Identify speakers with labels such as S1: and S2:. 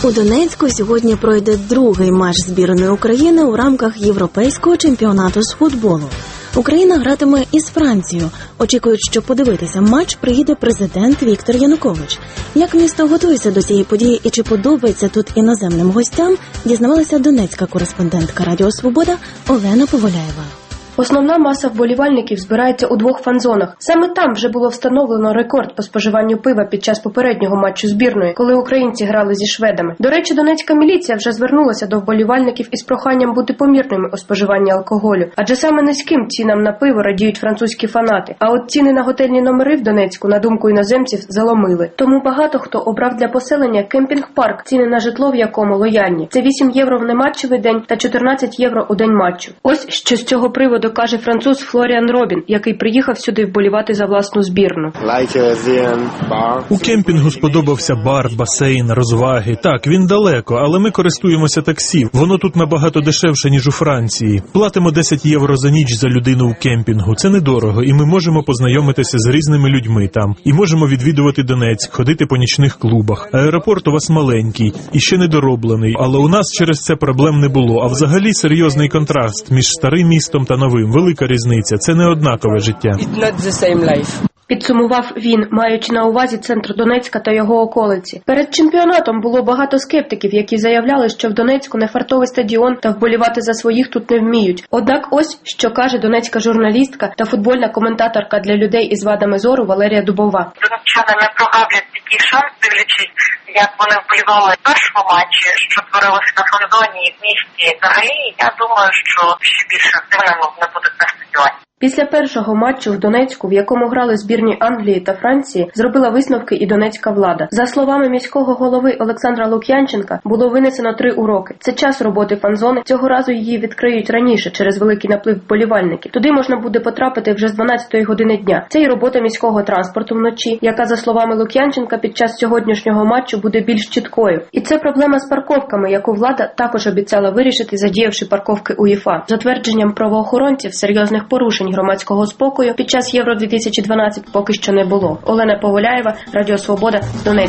S1: У Донецьку сьогодні пройде другий матч збірної України у рамках Європейського чемпіонату з футболу. Україна гратиме із Францією. Очікують, що подивитися матч приїде президент Віктор Янукович. Як місто готується до цієї події і чи подобається тут іноземним гостям, дізнавалася донецька кореспондентка Радіо Свобода Олена Поволяєва.
S2: Основна маса вболівальників збирається у двох фан-зонах. Саме там вже було встановлено рекорд по споживанню пива під час попереднього матчу збірної, коли українці грали зі шведами. До речі, донецька міліція вже звернулася до вболівальників із проханням бути помірними у споживанні алкоголю. Адже саме низьким цінам на пиво радіють французькі фанати. А от ціни на готельні номери в Донецьку, на думку іноземців, заломили. Тому багато хто обрав для поселення кемпінг-парк, ціни на житло в якому лояльні. Це 8 євро в нематчевий день та 14 євро у день матчу. Ось що з цього приводу каже француз Флоріан Робін, який приїхав сюди вболівати за власну збірну.
S3: У кемпінгу сподобався бар, басейн, розваги. Так, він далеко, але ми користуємося таксі. Воно тут набагато дешевше, ніж у Франції. Платимо 10 євро за ніч за людину у кемпінгу. Це недорого, і ми можемо познайомитися з різними людьми там. І можемо відвідувати Донецьк, ходити по нічних клубах. Аеропорт у вас маленький і ще недороблений, але у нас через це проблем не було. А взагалі серйозний контраст між старим містом та новим. Велика різниця. Це не однакове життя.
S2: Підсумував він, маючи на увазі центр Донецька та його околиці. Перед чемпіонатом було багато скептиків, які заявляли, що в Донецьку не фартовий стадіон та вболівати за своїх тут не вміють. Однак ось, що каже донецька журналістка та футбольна коментаторка для людей із вадами зору Валерія Дубова.
S4: Донеччани не прогавлять такий шанс, дивлячись, як вони вболівали в першому матчі, що творилося на фан-зоні і в місті. Взагалі, я думаю, що ще більше активними не будуть на стадіоні.
S2: Після першого матчу в Донецьку, в якому грали збірні Англії та Франції, зробила висновки і донецька влада. За словами міського голови Олександра Лук'янченка, було винесено 3 уроки. Це час роботи фан-зони. Цього разу її відкриють раніше, через великий наплив вболівальників. Туди можна буде потрапити вже з 12-ї години дня. Це і робота міського транспорту вночі, яка, за словами Лук'янченка, під час сьогоднішнього матчу буде більш чіткою. І це проблема з парковками, яку влада також обіцяла вирішити, задіявши парковки УЄФА. За твердженням правоохоронців, серйозних порушень громадського спокою під час Євро-2012 поки що не було. Олена Поволяєва, Радіо Свобода, Донецьк.